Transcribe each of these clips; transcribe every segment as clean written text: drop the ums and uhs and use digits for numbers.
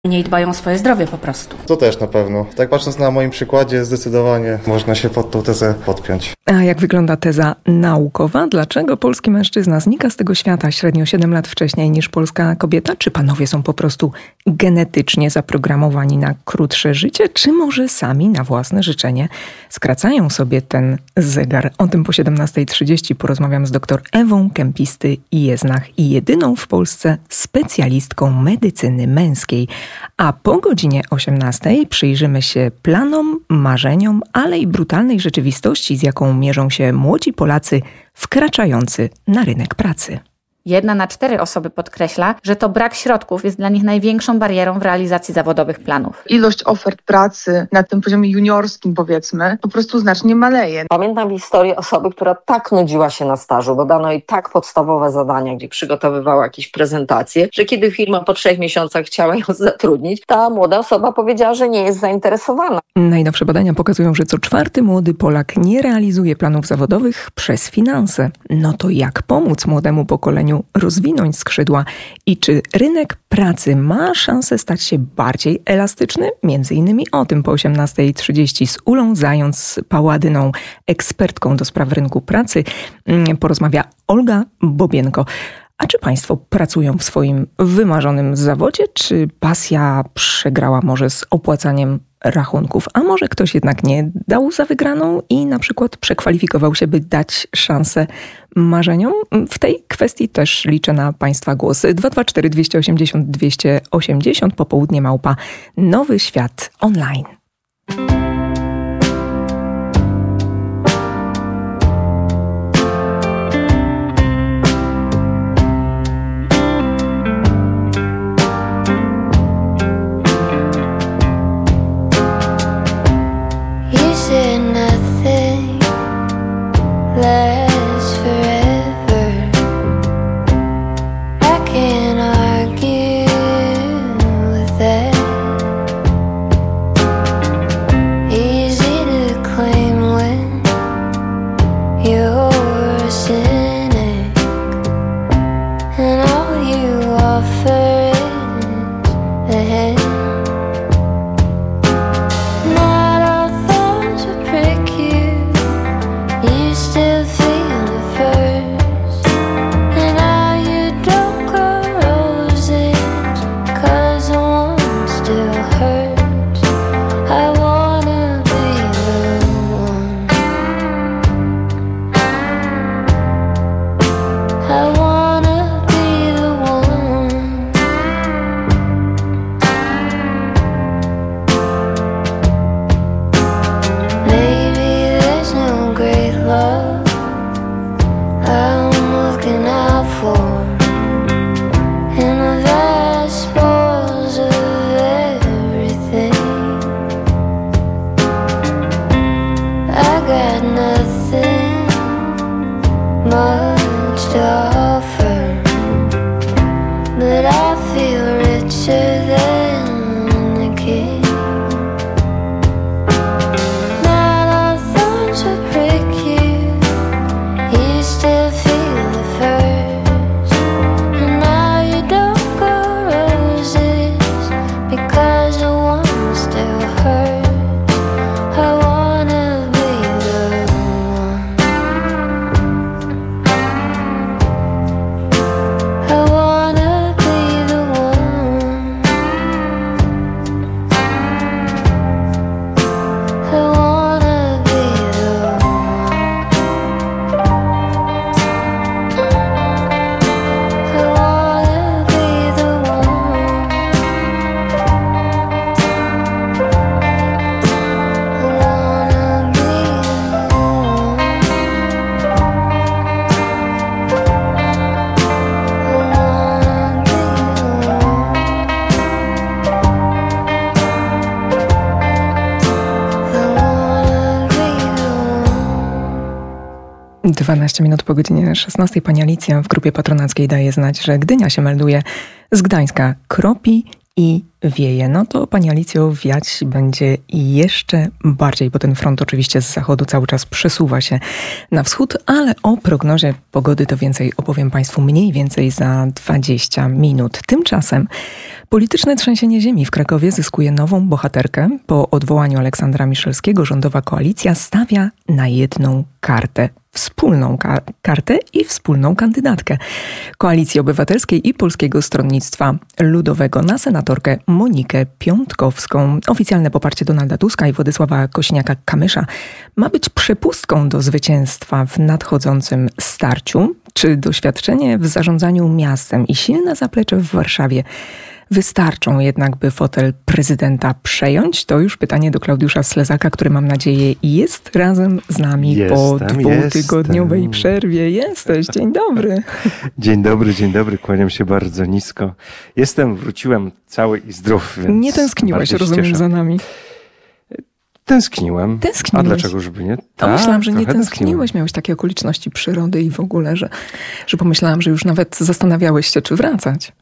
Mniej dbają o swoje zdrowie po prostu. To też na pewno. Tak patrząc na moim przykładzie, zdecydowanie można się pod tą tezę podpiąć. A jak wygląda teza naukowa? Dlaczego polski mężczyzna znika z tego świata średnio 7 lat wcześniej niż polska kobieta? Czy panowie są po prostu genetycznie zaprogramowani na krótsze życie? Czy może sami na własne życzenie skracają sobie ten zegar? O tym po 17:30 porozmawiam z dr Ewą Kempisty-Jeznach i jedyną w Polsce specjalistką medycyny męskiej. A po godzinie 18:00 przyjrzymy się planom, marzeniom, ale i brutalnej rzeczywistości, z jaką mierzą się młodzi Polacy wkraczający na rynek pracy. 1 na 4 osoby podkreśla, że to brak środków jest dla nich największą barierą w realizacji zawodowych planów. Ilość ofert pracy na tym poziomie juniorskim, powiedzmy, po prostu znacznie maleje. Pamiętam historię osoby, która tak nudziła się na stażu, bo dano jej tak podstawowe zadania, gdzie przygotowywała jakieś prezentacje, że kiedy firma po 3 miesiącach chciała ją zatrudnić, ta młoda osoba powiedziała, że nie jest zainteresowana. Najnowsze badania pokazują, że co 4. młody Polak nie realizuje planów zawodowych przez finanse. No to jak pomóc młodemu pokoleniu rozwinąć skrzydła i czy rynek pracy ma szansę stać się bardziej elastyczny? Między innymi o tym po 18:30 z Ulą Zając-Paładyną, ekspertką do spraw rynku pracy, porozmawia Olga Bobienko. A czy państwo pracują w swoim wymarzonym zawodzie? Czy pasja przegrała może z opłacaniem rachunków? A może ktoś jednak nie dał za wygraną i na przykład przekwalifikował się, by dać szansę marzeniom? W tej kwestii też liczę na państwa głos. 224 280 280 popołudnie @ Nowy Świat Online. Lasts forever. I can't argue with that. Easy to claim when you're a cynic, and all you offer is the head. Not all thorns will prick you. You still feel the first, and now you don't grow roses, 'cause the one still hurts. I wanna be the one. I wanna be the one. Maybe there's no great love I'm looking out for in the vast spoils of everything. I got nothing much to offer, but I feel richer than a kid. Not all thorns will prick you. You still feel the first, and now you don't grow roses, because the one still hurts. I wanna be the one. I wanna be the one. I wanna be the one. I wanna be the one. I wanna be the one. 12 minut po godzinie 16. Pani Alicja w grupie patronackiej daje znać, że Gdynia się melduje z Gdańska kropi i wieje. No to, pani Alicjo, wiać będzie jeszcze bardziej, bo ten front oczywiście z zachodu cały czas przesuwa się na wschód, ale o prognozie pogody to więcej opowiem państwu mniej więcej za 20 minut. Tymczasem polityczne trzęsienie ziemi w Krakowie zyskuje nową bohaterkę. Po odwołaniu Aleksandra Miszalskiego rządowa koalicja stawia na jedną kartę. Wspólną kartę i wspólną kandydatkę Koalicji Obywatelskiej i Polskiego Stronnictwa Ludowego na senatorkę Monikę Piątkowską. Oficjalne poparcie Donalda Tuska i Władysława Kosiniaka-Kamysza ma być przepustką do zwycięstwa w nadchodzącym starciu. Czy doświadczenie w zarządzaniu miastem i silne zaplecze w Warszawie wystarczą jednak, by fotel prezydenta przejąć? To już pytanie do Klaudiusza Slezaka, który, mam nadzieję, jest razem z nami po dwutygodniowej przerwie. Jesteś, dzień dobry. Dzień dobry, kłaniam się bardzo nisko. Wróciłem cały i zdrów, więc nie tęskniłeś, rozumiem, za nami. Tęskniłem. A dlaczego, żeby nie? Tak, myślałam, że nie tęskniłeś. Miałeś takie okoliczności przyrody i w ogóle, że pomyślałam, że już nawet zastanawiałeś się, czy wracać.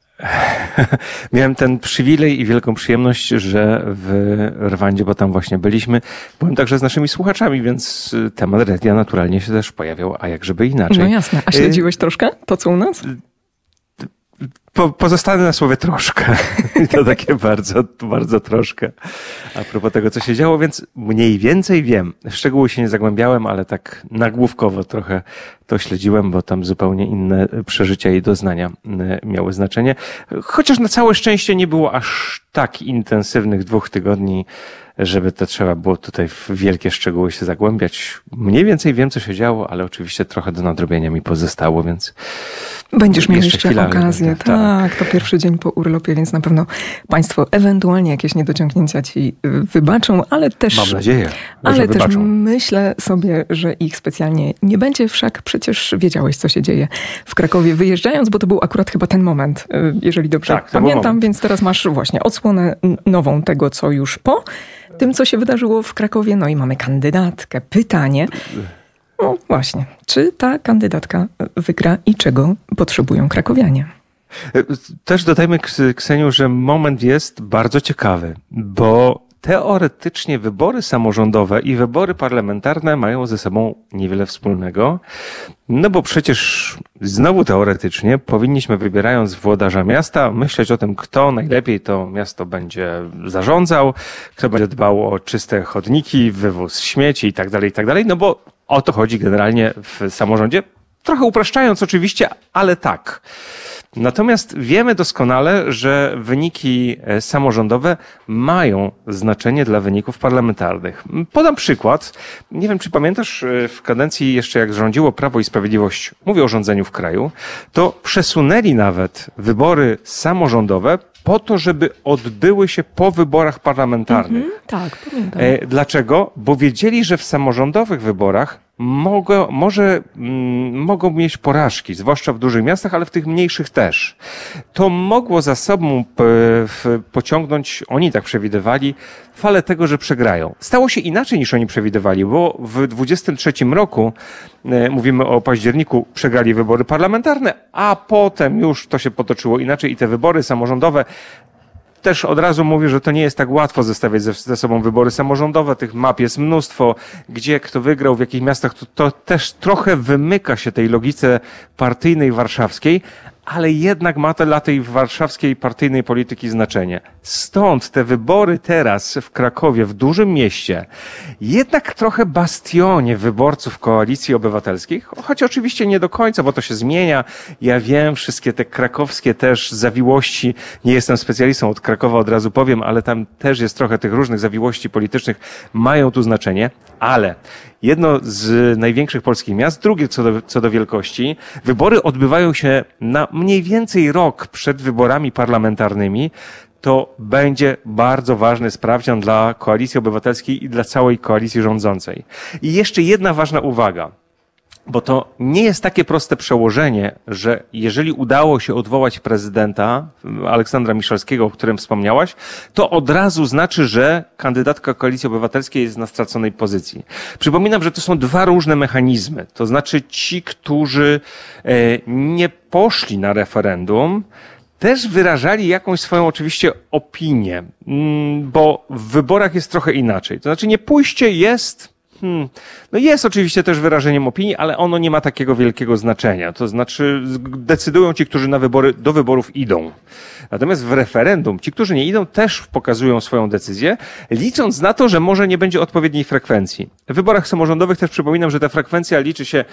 Miałem ten przywilej i wielką przyjemność, że w Rwandzie, bo tam właśnie byliśmy, byłem także z naszymi słuchaczami, więc temat radia naturalnie się też pojawiał, a jak żeby inaczej. No jasne. A śledziłeś troszkę to, co u nas? Pozostanę na słowie troszkę. I to takie bardzo, bardzo troszkę. A propos tego, co się działo, więc mniej więcej wiem. W szczegóły się nie zagłębiałem, ale tak nagłówkowo trochę to śledziłem, bo tam zupełnie inne przeżycia i doznania miały znaczenie. Chociaż na całe szczęście nie było aż tak intensywnych 2 tygodni, żeby to trzeba było tutaj w wielkie szczegóły się zagłębiać. Mniej więcej wiem, co się działo, ale oczywiście trochę do nadrobienia mi pozostało, więc... Będziesz miał jeszcze okazję. Tak, to pierwszy dzień po urlopie, więc na pewno państwo ewentualnie jakieś niedociągnięcia ci wybaczą, ale też... Mam nadzieję, ale też myślę sobie, że ich specjalnie nie będzie, wszak przecież wiedziałeś, co się dzieje w Krakowie wyjeżdżając, bo to był akurat chyba ten moment, jeżeli dobrze pamiętam, więc teraz masz właśnie odsłonę nową tego, co już po tym, co się wydarzyło w Krakowie. No i mamy kandydatkę. Pytanie, no właśnie, czy ta kandydatka wygra i czego potrzebują krakowianie? Też dodajmy, Kseniu, że moment jest bardzo ciekawy, bo teoretycznie wybory samorządowe i wybory parlamentarne mają ze sobą niewiele wspólnego, no bo przecież znowu teoretycznie powinniśmy, wybierając włodarza miasta, myśleć o tym, kto najlepiej to miasto będzie zarządzał, kto będzie dbał o czyste chodniki, wywóz śmieci i tak dalej, no bo o to chodzi generalnie w samorządzie. Trochę upraszczając oczywiście, ale tak. Natomiast wiemy doskonale, że wyniki samorządowe mają znaczenie dla wyników parlamentarnych. Podam przykład. Nie wiem, czy pamiętasz, w kadencji jeszcze jak rządziło Prawo i Sprawiedliwość, mówię o rządzeniu w kraju, to przesunęli nawet wybory samorządowe po to, żeby odbyły się po wyborach parlamentarnych. Tak, pamiętam. Dlaczego? Bo wiedzieli, że w samorządowych wyborach mogą mieć porażki, zwłaszcza w dużych miastach, ale w tych mniejszych też. To mogło za sobą pociągnąć, oni tak przewidywali, falę tego, że przegrają. Stało się inaczej niż oni przewidywali, bo w 23 roku, mówimy o październiku, przegrali wybory parlamentarne, a potem już to się potoczyło inaczej i te wybory samorządowe też od razu mówię, że to nie jest tak łatwo zestawiać ze sobą wybory samorządowe. Tych map jest mnóstwo. Gdzie kto wygrał, w jakich miastach, to też trochę wymyka się tej logice partyjnej warszawskiej, ale jednak ma to dla tej warszawskiej partyjnej polityki znaczenie. Stąd te wybory teraz w Krakowie, w dużym mieście, jednak trochę bastionie wyborców Koalicji Obywatelskiej, choć oczywiście nie do końca, bo to się zmienia. Ja wiem, wszystkie te krakowskie też zawiłości, nie jestem specjalistą od Krakowa, od razu powiem, ale tam też jest trochę tych różnych zawiłości politycznych, mają tu znaczenie, ale jedno z największych polskich miast, drugie co do wielkości, wybory odbywają się na mniej więcej rok przed wyborami parlamentarnymi. To będzie bardzo ważny sprawdzian dla Koalicji Obywatelskiej i dla całej koalicji rządzącej. I jeszcze jedna ważna uwaga, bo to nie jest takie proste przełożenie, że jeżeli udało się odwołać prezydenta Aleksandra Miszalskiego, o którym wspomniałaś, to od razu znaczy, że kandydatka Koalicji Obywatelskiej jest na straconej pozycji. Przypominam, że to są 2 różne mechanizmy. To znaczy ci, którzy nie poszli na referendum, też wyrażali jakąś swoją oczywiście opinię, bo w wyborach jest trochę inaczej. To znaczy nie pójście jest... No jest oczywiście też wyrażeniem opinii, ale ono nie ma takiego wielkiego znaczenia. To znaczy decydują ci, którzy do wyborów idą. Natomiast w referendum ci, którzy nie idą, też pokazują swoją decyzję, licząc na to, że może nie będzie odpowiedniej frekwencji. W wyborach samorządowych też przypominam, że ta frekwencja liczy się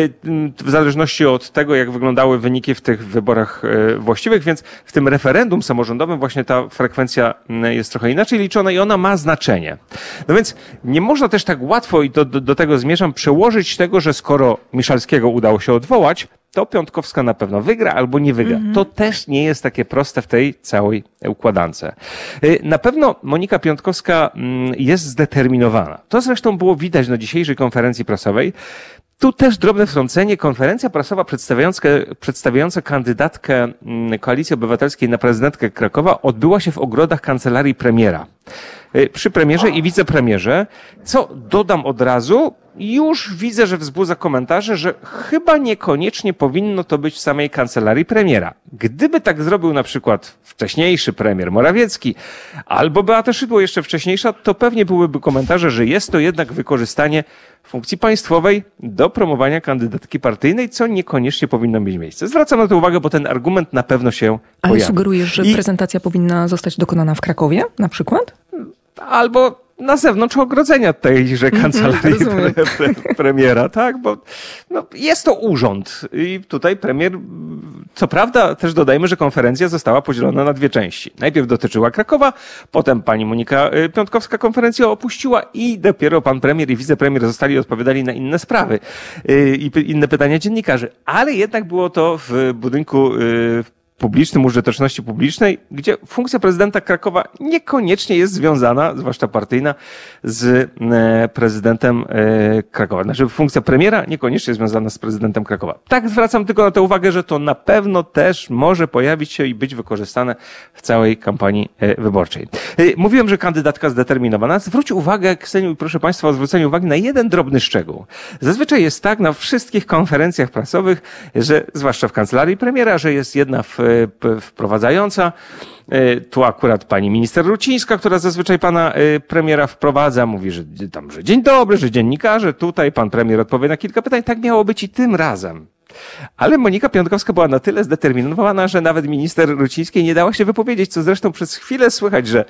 w zależności od tego, jak wyglądały wyniki w tych wyborach właściwych, więc w tym referendum samorządowym właśnie ta frekwencja jest trochę inaczej liczona i ona ma znaczenie. No więc nie można też tak łatwo, i do tego zmierzam, przełożyć tego, że skoro Miszalskiego udało się odwołać, to Piontkowska na pewno wygra albo nie wygra. To też nie jest takie proste w tej całej układance. Na pewno Monika Piontkowska jest zdeterminowana. To zresztą było widać na dzisiejszej konferencji prasowej. Tu też drobne wtrącenie. Konferencja prasowa przedstawiająca kandydatkę Koalicji Obywatelskiej na prezydentkę Krakowa odbyła się w ogrodach kancelarii premiera. Przy premierze i wicepremierze, co dodam od razu, już widzę, że wzbudza komentarze, że chyba niekoniecznie powinno to być w samej kancelarii premiera. Gdyby tak zrobił na przykład wcześniejszy premier Morawiecki albo Beata Szydło jeszcze wcześniejsza, to pewnie byłyby komentarze, że jest to jednak wykorzystanie funkcji państwowej do promowania kandydatki partyjnej, co niekoniecznie powinno mieć miejsce. Zwracam na to uwagę, bo ten argument na pewno się pojawi. Ale sugerujesz, że prezentacja powinna zostać dokonana w Krakowie na przykład? Albo na zewnątrz ogrodzenia tejże kancelarii premiera, tak? Bo no, jest to urząd i tutaj premier, co prawda też dodajmy, że konferencja została podzielona na dwie części. Najpierw dotyczyła Krakowa, potem pani Monika Piontkowska konferencję opuściła i dopiero pan premier i wicepremier odpowiadali na inne sprawy i inne pytania dziennikarzy. Ale jednak było to w budynku publicznym, użyteczności publicznej, gdzie funkcja prezydenta Krakowa niekoniecznie jest związana, zwłaszcza partyjna, z prezydentem Krakowa. Znaczy funkcja premiera niekoniecznie jest związana z prezydentem Krakowa. Tak zwracam tylko na tę uwagę, że to na pewno też może pojawić się i być wykorzystane w całej kampanii wyborczej. Mówiłem, że kandydatka zdeterminowana. Zwróć uwagę, Kseniu, proszę Państwa, o zwróceniu uwagi na jeden drobny szczegół. Zazwyczaj jest tak na wszystkich konferencjach prasowych, że zwłaszcza w kancelarii premiera, że jest jedna wprowadzająca. Tu akurat pani minister Rucińska, która zazwyczaj pana premiera wprowadza, mówi, że dzień dobry, że dziennikarze, tutaj pan premier odpowie na kilka pytań. Tak miało być i tym razem. Ale Monika Piontkowska była na tyle zdeterminowana, że nawet minister Rucińskiej nie dała się wypowiedzieć, co zresztą przez chwilę słychać, że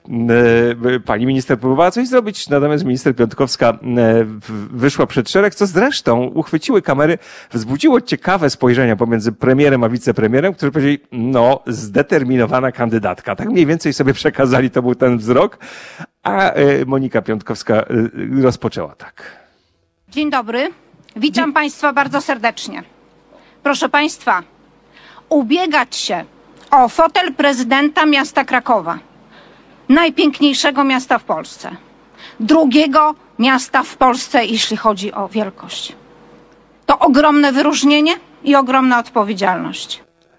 pani minister próbowała coś zrobić, natomiast minister Piontkowska wyszła przed szereg, co zresztą uchwyciły kamery, wzbudziło ciekawe spojrzenia pomiędzy premierem a wicepremierem, którzy powiedzieli, no, zdeterminowana kandydatka. Tak mniej więcej sobie przekazali, to był ten wzrok, a Monika Piontkowska rozpoczęła tak. Dzień dobry. Witam Państwa bardzo serdecznie. Proszę Państwa, ubiegać się o fotel prezydenta miasta Krakowa, najpiękniejszego miasta w Polsce, drugiego miasta w Polsce, jeśli chodzi o wielkość. To ogromne wyróżnienie i ogromna odpowiedzialność.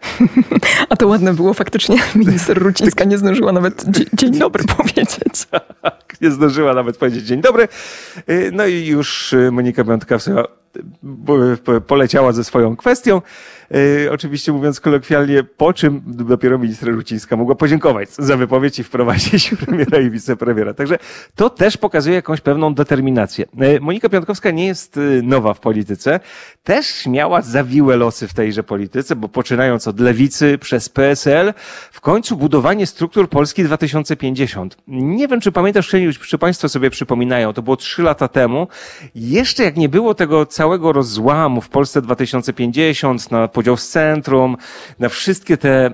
A to ładne było faktycznie. Minister Rucińska nie zdążyła nawet dzień dobry powiedzieć. Tak, nie zdążyła nawet powiedzieć dzień dobry. No i już Monika Piontkowska poleciała ze swoją kwestią. Oczywiście mówiąc kolokwialnie, po czym dopiero minister Rucińska mogła podziękować za wypowiedź i wprowadzić premiera i wicepremiera. Także to też pokazuje jakąś pewną determinację. Monika Piontkowska nie jest nowa w polityce. Też miała zawiłe losy w tejże polityce, bo poczynając od Lewicy przez PSL, w końcu budowanie struktur Polski 2050. Nie wiem, czy pamiętasz, czy Państwo sobie przypominają, to było 3 lata temu. Jeszcze jak nie było tego całego rozłamu w Polsce 2050, na podział z centrum, na wszystkie te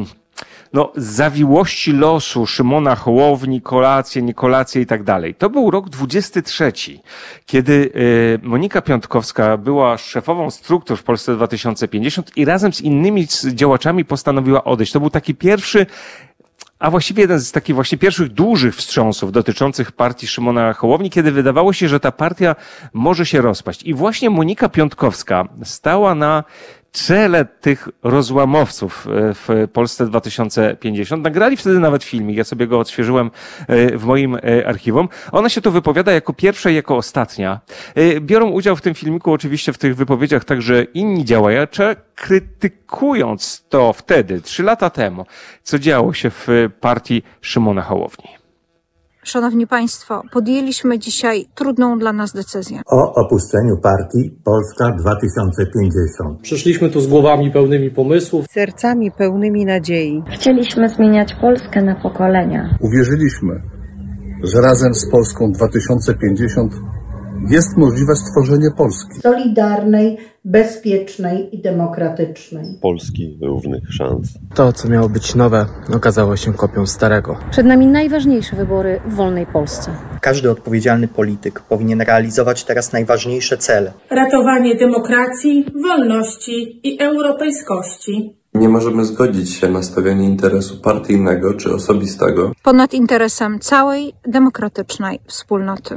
zawiłości losu Szymona Hołowni, kolacje, nie kolacje i tak dalej. To był rok 23, kiedy Monika Piontkowska była szefową struktur w Polsce 2050 i razem z innymi działaczami postanowiła odejść. To był taki pierwszy, a właściwie jeden z takich właśnie pierwszych dużych wstrząsów dotyczących partii Szymona Hołowni, kiedy wydawało się, że ta partia może się rozpaść. I właśnie Monika Piontkowska stała na czele tych rozłamowców w Polsce 2050. Nagrali wtedy nawet filmik, ja sobie go odświeżyłem w moim archiwum. Ona się tu wypowiada jako pierwsza i jako ostatnia. Biorą udział w tym filmiku oczywiście w tych wypowiedziach także inni działacze, krytykując to wtedy, 3 lata temu, co działo się w partii Szymona Hołowni. Szanowni Państwo, podjęliśmy dzisiaj trudną dla nas decyzję. O opuszczeniu partii Polska 2050. Przyszliśmy tu z głowami pełnymi pomysłów, sercami pełnymi nadziei. Chcieliśmy zmieniać Polskę na pokolenia. Uwierzyliśmy, że razem z Polską 2050 jest możliwe stworzenie Polski solidarnej, bezpiecznej i demokratycznej. Polski równych szans. To, co miało być nowe, okazało się kopią starego. Przed nami najważniejsze wybory w wolnej Polsce. Każdy odpowiedzialny polityk powinien realizować teraz najważniejsze cele. Ratowanie demokracji, wolności i europejskości. Nie możemy zgodzić się na stawianie interesu partyjnego czy osobistego ponad interesem całej demokratycznej wspólnoty.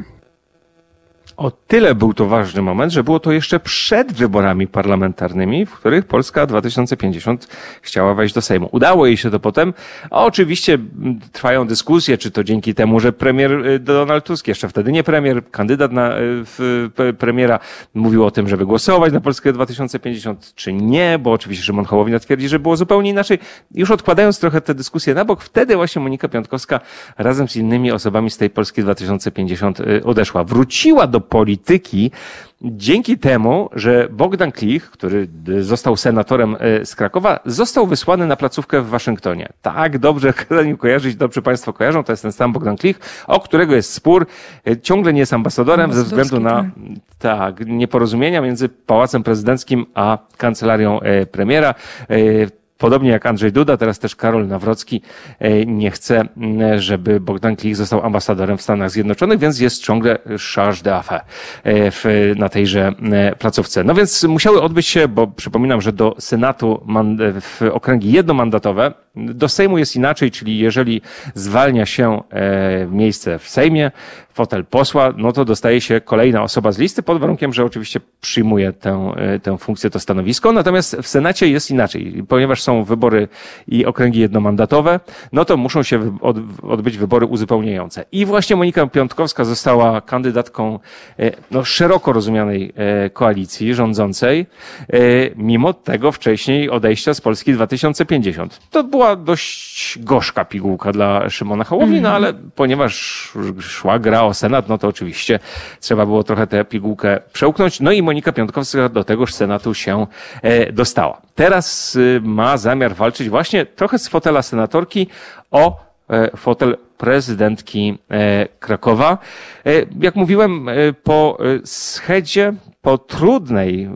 O tyle był to ważny moment, że było to jeszcze przed wyborami parlamentarnymi, w których Polska 2050 chciała wejść do Sejmu. Udało jej się to potem, a oczywiście trwają dyskusje, czy to dzięki temu, że premier Donald Tusk, jeszcze wtedy nie premier, kandydat na premiera, mówił o tym, żeby głosować na Polskę 2050, czy nie, bo oczywiście Szymon Hołownia twierdzi, że było zupełnie inaczej. Już odkładając trochę te dyskusje na bok, wtedy właśnie Monika Piontkowska razem z innymi osobami z tej Polski 2050 odeszła. Wróciła do polityki dzięki temu, że Bogdan Klich, który został senatorem z Krakowa, został wysłany na placówkę w Waszyngtonie. Tak, dobrze kojarzyć, dobrze Państwo kojarzą, to jest ten sam Bogdan Klich, o którego jest spór, ciągle nie jest ambasadorem ze względu na nieporozumienia między Pałacem Prezydenckim a kancelarią premiera. Podobnie jak Andrzej Duda, teraz też Karol Nawrocki nie chce, żeby Bogdan Klich został ambasadorem w Stanach Zjednoczonych, więc jest ciągle charge d'affaires na tejże placówce. No więc musiały odbyć się, bo przypominam, że do Senatu w okręgi jednomandatowe, do Sejmu jest inaczej, czyli jeżeli zwalnia się miejsce w Sejmie, fotel posła, no to dostaje się kolejna osoba z listy, pod warunkiem, że oczywiście przyjmuje tę funkcję, to stanowisko. Natomiast w Senacie jest inaczej. Ponieważ są wybory i okręgi jednomandatowe, no to muszą się odbyć wybory uzupełniające. I właśnie Monika Piontkowska została kandydatką szeroko rozumianej koalicji rządzącej, mimo tego wcześniej odejścia z Polski 2050. To była dość gorzka pigułka dla Szymona Hołowni, no ale ponieważ szła gra o Senat, no to oczywiście trzeba było trochę tę pigułkę przełknąć. No i Monika Piontkowska do tegoż Senatu się dostała. Teraz ma zamiar walczyć właśnie trochę z fotela senatorki o fotel prezydentki Krakowa. Jak mówiłem, po schedzie, po trudnej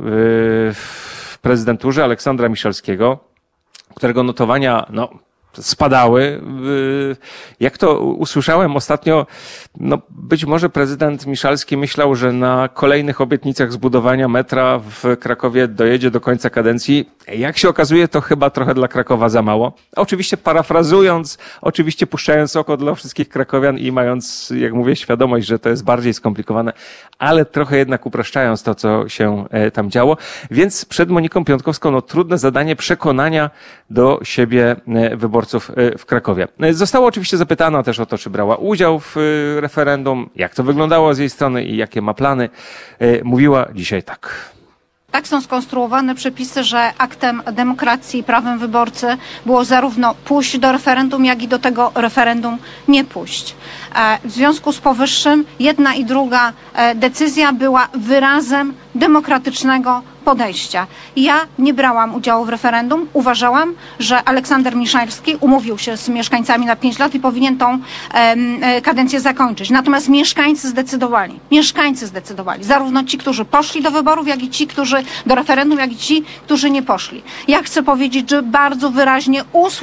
w prezydenturze Aleksandra Miszalskiego, którego notowania spadały. Jak to usłyszałem ostatnio, być może prezydent Miszalski myślał, że na kolejnych obietnicach zbudowania metra w Krakowie dojedzie do końca kadencji. Jak się okazuje, to chyba trochę dla Krakowa za mało. Oczywiście parafrazując, oczywiście puszczając oko dla wszystkich krakowian i mając, jak mówię, świadomość, że to jest bardziej skomplikowane, ale trochę jednak upraszczając to, co się tam działo. Więc przed Moniką Piontkowską trudne zadanie przekonania do siebie wyborców w Krakowie. Została oczywiście zapytana też o to, czy brała udział w referendum, jak to wyglądało z jej strony i jakie ma plany. Mówiła dzisiaj tak. Tak są skonstruowane przepisy, że aktem demokracji i prawem wyborcy było zarówno pójść do referendum, jak i do tego referendum nie pójść. W związku z powyższym jedna i druga decyzja była wyrazem demokratycznego podejścia. Ja nie brałam udziału w referendum. Uważałam, że Aleksander Miszalski umówił się z mieszkańcami na 5 lat i powinien tą kadencję zakończyć. Natomiast mieszkańcy zdecydowali. Zarówno ci, którzy poszli do wyborów, jak i ci, którzy do referendum, jak i ci, którzy nie poszli. Ja chcę powiedzieć, że bardzo wyraźnie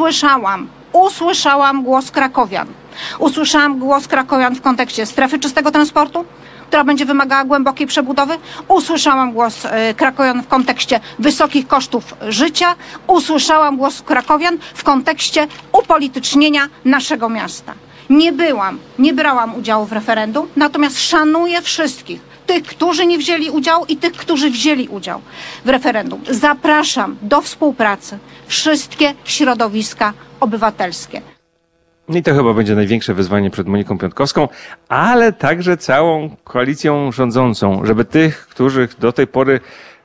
usłyszałam głos krakowian. Usłyszałam głos krakowian w kontekście strefy czystego transportu, która będzie wymagała głębokiej przebudowy. Usłyszałam głos krakowian w kontekście wysokich kosztów życia. Usłyszałam głos krakowian w kontekście upolitycznienia naszego miasta. Nie brałam udziału w referendum, natomiast szanuję wszystkich. Tych, którzy nie wzięli udziału i tych, którzy wzięli udział w referendum. Zapraszam do współpracy wszystkie środowiska obywatelskie. I to chyba będzie największe wyzwanie przed Moniką Piątkowską, ale także całą koalicją rządzącą, żeby tych, którzy do tej pory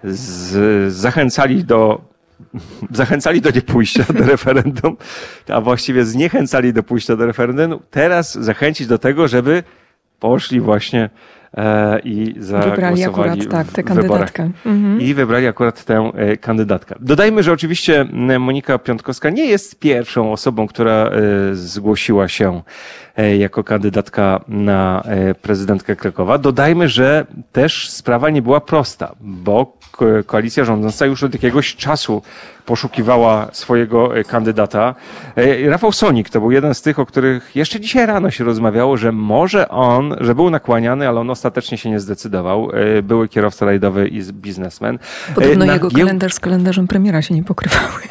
zachęcali do niepójścia do referendum, a właściwie zniechęcali do pójścia do referendum, teraz zachęcić do tego, żeby poszli właśnie i wybrali akurat tę kandydatkę. I wybrali akurat tę kandydatkę. Dodajmy, że oczywiście Monika Piątkowska nie jest pierwszą osobą, która zgłosiła się jako kandydatka na prezydentkę Krakowa. Dodajmy, że też sprawa nie była prosta, bo koalicja rządząca już od jakiegoś czasu poszukiwała swojego kandydata. Rafał Sonik to był jeden z tych, o których jeszcze dzisiaj rano się rozmawiało, że może on, że był nakłaniany, ale on ostatecznie się nie zdecydował. Były kierowca rajdowy i biznesmen. Podobno jego kalendarz z kalendarzem premiera się nie pokrywały.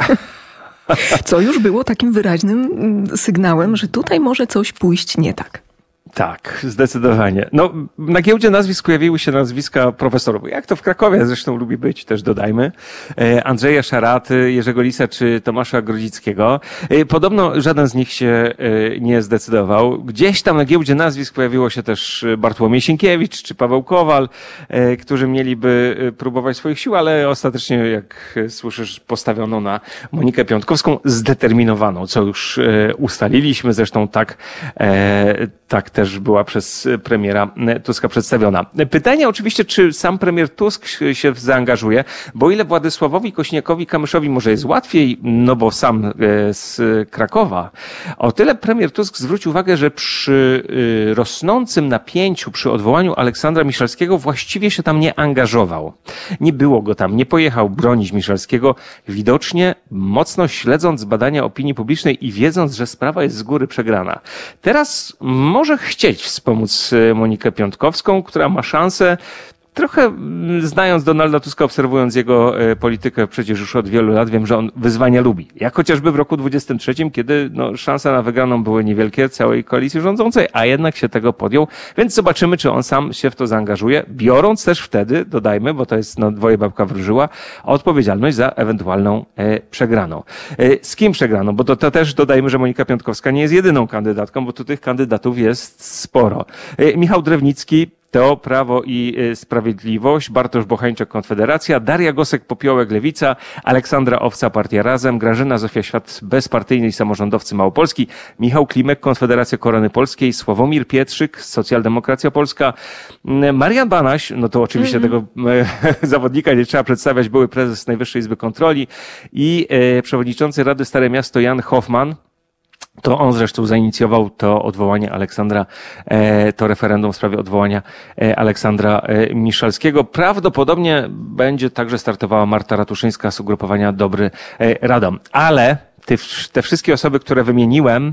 Co już było takim wyraźnym sygnałem, że tutaj może coś pójść nie tak. Tak, zdecydowanie. No, na giełdzie nazwisk pojawiły się nazwiska profesorów. Jak to w Krakowie zresztą lubi być, też dodajmy. Andrzeja Szaraty, Jerzego Lisa czy Tomasza Grodzickiego. Podobno żaden z nich się nie zdecydował. Gdzieś tam na giełdzie nazwisk pojawiło się też Bartłomiej Sienkiewicz czy Paweł Kowal, którzy mieliby próbować swoich sił, ale ostatecznie, jak słyszysz, postawiono na Monikę Piątkowską zdeterminowaną, co już ustaliliśmy. Zresztą tak też była przez premiera Tuska przedstawiona. Pytanie oczywiście, czy sam premier Tusk się zaangażuje, bo o ile Władysławowi Kośniakowi-Kamyszowi może jest łatwiej, no bo sam z Krakowa, o tyle premier Tusk zwrócił uwagę, że przy rosnącym napięciu, przy odwołaniu Aleksandra Miszalskiego właściwie się tam nie angażował. Nie było go tam, nie pojechał bronić Miszalskiego, widocznie mocno śledząc badania opinii publicznej i wiedząc, że sprawa jest z góry przegrana. Teraz może chcieć wspomóc Monikę Piątkowską, która ma szansę, trochę znając Donalda Tuska, obserwując jego politykę przecież już od wielu lat, wiem, że on wyzwania lubi. Jak chociażby w roku 23, kiedy szanse na wygraną były niewielkie całej koalicji rządzącej, a jednak się tego podjął. Więc zobaczymy, czy on sam się w to zaangażuje, biorąc też wtedy, dodajmy, bo to jest dwoje babka wróżyła, odpowiedzialność za ewentualną przegraną. Z kim przegraną? Bo to też dodajmy, że Monika Piątkowska nie jest jedyną kandydatką, bo tu tych kandydatów jest sporo. Michał Drewnicki, to Prawo i Sprawiedliwość, Bartosz Bochańczak, Konfederacja, Daria Gosek-Popiołek, Lewica, Aleksandra Owca, Partia Razem, Grażyna Zofia-Świat, Bezpartyjny i Samorządowcy Małopolski, Michał Klimek, Konfederacja Korony Polskiej, Sławomir Pietrzyk, Socjaldemokracja Polska, Marian Banaś, no to oczywiście tego zawodnika nie trzeba przedstawiać, były prezes Najwyższej Izby Kontroli i przewodniczący Rady Stare Miasto Jan Hoffman. To on zresztą zainicjował to odwołanie Aleksandra, to referendum w sprawie odwołania Aleksandra Miszalskiego. Prawdopodobnie będzie także startowała Marta Ratuszyńska z ugrupowania Dobry Radom. Ale te wszystkie osoby, które wymieniłem,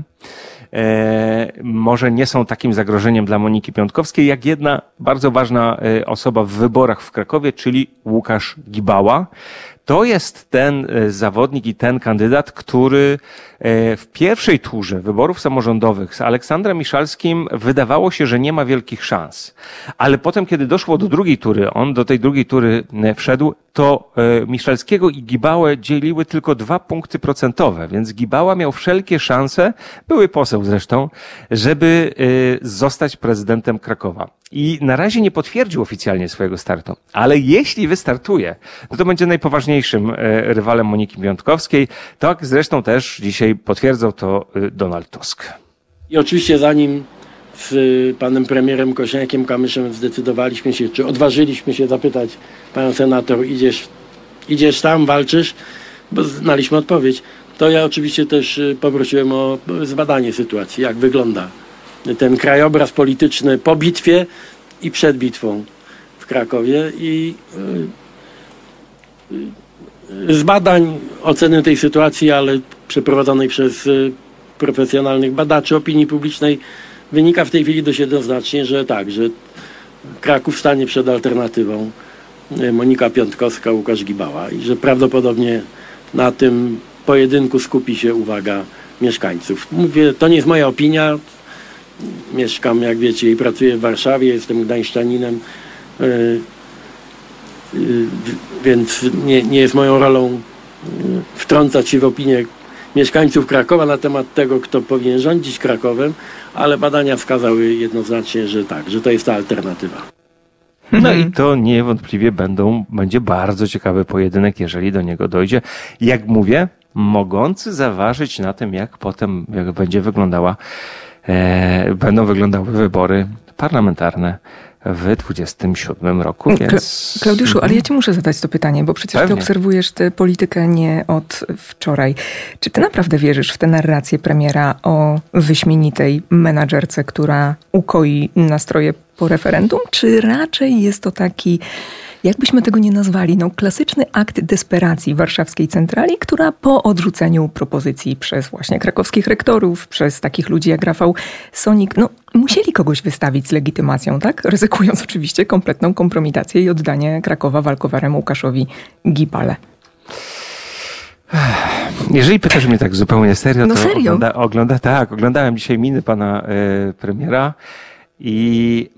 może nie są takim zagrożeniem dla Moniki Piątkowskiej, jak jedna bardzo ważna osoba w wyborach w Krakowie, czyli Łukasz Gibała. To jest ten zawodnik i ten kandydat, który w pierwszej turze wyborów samorządowych z Aleksandrem Miszalskim wydawało się, że nie ma wielkich szans. Ale potem, kiedy doszło do drugiej tury, on do tej drugiej tury wszedł, to Miszalskiego i Gibałę dzieliły tylko 2 punkty procentowe, więc Gibała miał wszelkie szanse, były poseł zresztą, żeby zostać prezydentem Krakowa. I na razie nie potwierdził oficjalnie swojego startu, ale jeśli wystartuje, no to będzie najpoważniejszym rywalem Moniki Piątkowskiej. Tak zresztą też dzisiaj potwierdzał to Donald Tusk. I oczywiście zanim z panem premierem Kośniakiem-Kamyszem zdecydowaliśmy się, czy odważyliśmy się zapytać panią senator, idziesz tam, walczysz, bo znaliśmy odpowiedź, to ja oczywiście też poprosiłem o zbadanie sytuacji, jak wygląda ten krajobraz polityczny po bitwie i przed bitwą w Krakowie i z badań, oceny tej sytuacji, ale przeprowadzonej przez profesjonalnych badaczy opinii publicznej wynika w tej chwili dość jednoznacznie, że tak, że Kraków stanie przed alternatywą Monika Piątkowska, Łukasz Gibała i że prawdopodobnie na tym pojedynku skupi się uwaga mieszkańców. Mówię, to nie jest moja opinia, mieszkam, jak wiecie, i pracuję w Warszawie, jestem gdańszczaninem, więc nie jest moją rolą wtrącać się w opinię mieszkańców Krakowa na temat tego, kto powinien rządzić Krakowem, ale badania wskazały jednoznacznie, że tak, że to jest ta alternatywa. No i to niewątpliwie będzie bardzo ciekawy pojedynek, jeżeli do niego dojdzie. Jak mówię, mogący zaważyć na tym, jak potem będą wyglądały wybory parlamentarne w 2027 roku. Więc... Klaudiuszu, ale ja ci muszę zadać to pytanie, bo przecież ty obserwujesz tę politykę nie od wczoraj. Czy ty naprawdę wierzysz w tę narrację premiera o wyśmienitej menadżerce, która ukoi nastroje po referendum? Czy raczej jest to taki, jakbyśmy tego nie nazwali, klasyczny akt desperacji warszawskiej centrali, która po odrzuceniu propozycji przez właśnie krakowskich rektorów, przez takich ludzi jak Rafał Sonik, musieli kogoś wystawić z legitymacją, tak? Ryzykując oczywiście kompletną kompromitację i oddanie Krakowa walkowerem Łukaszowi Gibale. Jeżeli pytasz mnie tak zupełnie serio, to serio? Oglądałem dzisiaj miny pana premiera i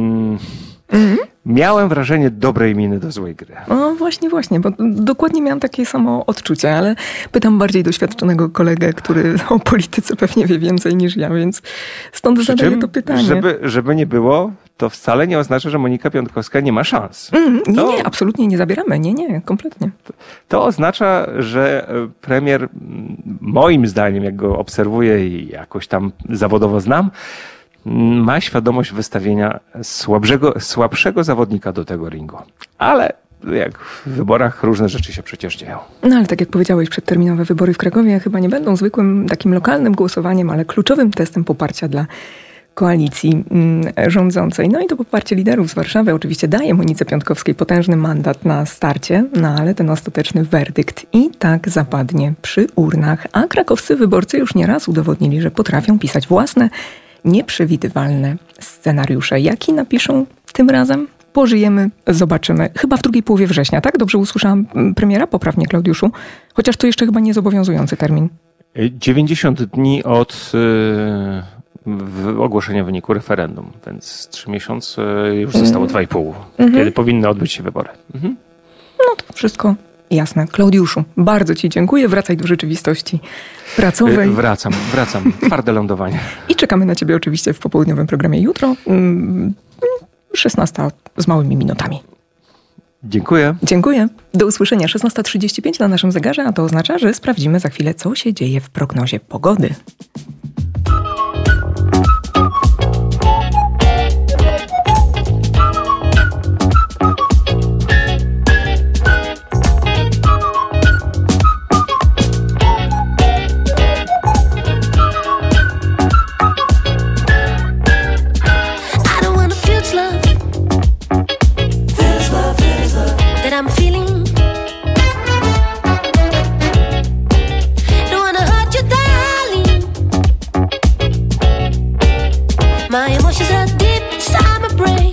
miałem wrażenie dobrej miny do złej gry. O, właśnie, bo dokładnie miałam takie samo odczucie, ale pytam bardziej doświadczonego kolegę, który o polityce pewnie wie więcej niż ja, więc stąd zadaję to pytanie. Żeby nie było, to wcale nie oznacza, że Monika Piontkowska nie ma szans. Nie, absolutnie nie zabieramy. Nie, kompletnie. To oznacza, że premier, moim zdaniem, jak go obserwuję i jakoś tam zawodowo znam, ma świadomość wystawienia słabszego zawodnika do tego ringu. Ale jak w wyborach różne rzeczy się przecież dzieją. Ale tak jak powiedziałeś, przedterminowe wybory w Krakowie chyba nie będą zwykłym takim lokalnym głosowaniem, ale kluczowym testem poparcia dla koalicji rządzącej. No i to poparcie liderów z Warszawy oczywiście daje Monice Piontkowskiej potężny mandat na starcie, ale ten ostateczny werdykt i tak zapadnie przy urnach. A krakowscy wyborcy już nieraz udowodnili, że potrafią pisać własne, nieprzewidywalne scenariusze. Jaki napiszą tym razem? Pożyjemy, zobaczymy. Chyba w drugiej połowie września, tak? Dobrze usłyszałam premiera? Poprawnie, Klaudiuszu. Chociaż to jeszcze chyba nie zobowiązujący termin. 90 dni od ogłoszenia wyniku referendum, więc 3 miesiące już zostało 2,5, kiedy powinny odbyć się wybory. No to wszystko jasne. Klaudiuszu, bardzo ci dziękuję. Wracaj do rzeczywistości pracowej. Wracam. Twarde lądowanie. I czekamy na ciebie oczywiście w popołudniowym programie jutro. 16 z małymi minutami. Dziękuję. Do usłyszenia 16:35 na naszym zegarze, a to oznacza, że sprawdzimy za chwilę, co się dzieje w prognozie pogody. My emotions are deep inside my brain.